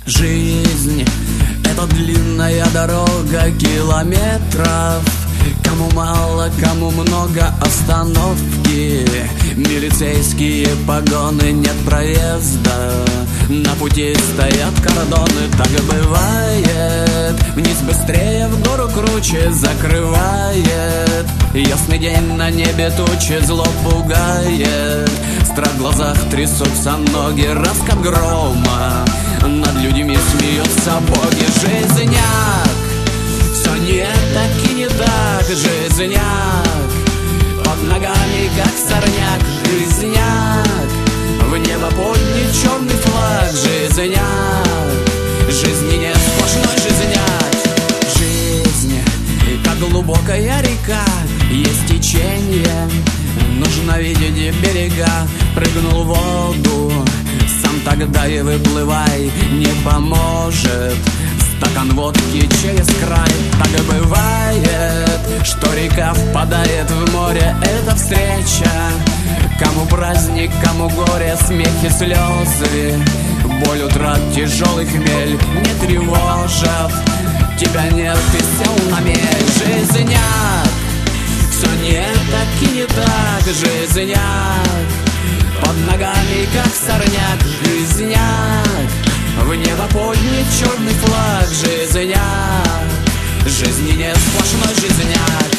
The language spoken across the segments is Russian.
Жизнь — это длинная дорога километров. Кому мало, кому много остановки. Милицейские погоны, нет проезда. На пути стоят кордоны, так и бывает. Вниз быстрее, в гору круче закрывает. Ясный день, на небе тучи, зло пугает. Страх в глазах, трясутся ноги, раскат грома. Над людьми смеются боги. Жизняк, все не так и не так. Жизняк, под ногами как сорняк. Жизняк, в небо поднят черный флаг. Жизняк, жизни нет, сплошной жизняк. Жизнь, как глубокая река, есть течение. Нужно видеть берега. Прыгнул в воду, сам тогда и выплывай. Не поможет стакан водки через край. Так и бывает, что река впадает в море. Это встреча, кому праздник, кому горе. Смех и слезы, боль утрат, тяжелый хмель не тревожат. Тебя нет, ты сел на мель. Жизняк, все не так и не так. Жизняк, под ногами как сорняк. Жизняк, в небо поднят черный флаг. Жизняк, жизни нет, сплошной жизняк.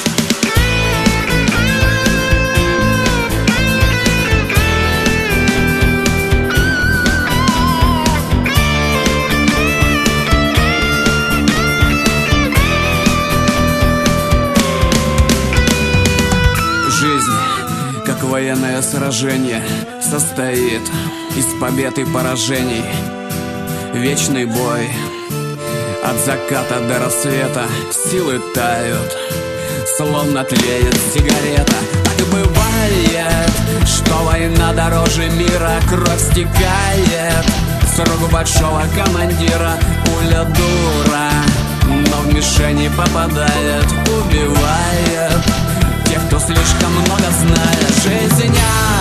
Жизнь, как военное сражение, состоит из побед и поражений. Вечный бой, от заката до рассвета. Силы тают, словно тлеет сигарета. Так и бывает, что война дороже мира. Кровь стекает с рук большого командира. Пуля дура, но в мишени попадает. Убивает тех, кто слишком много знает. Жизняк,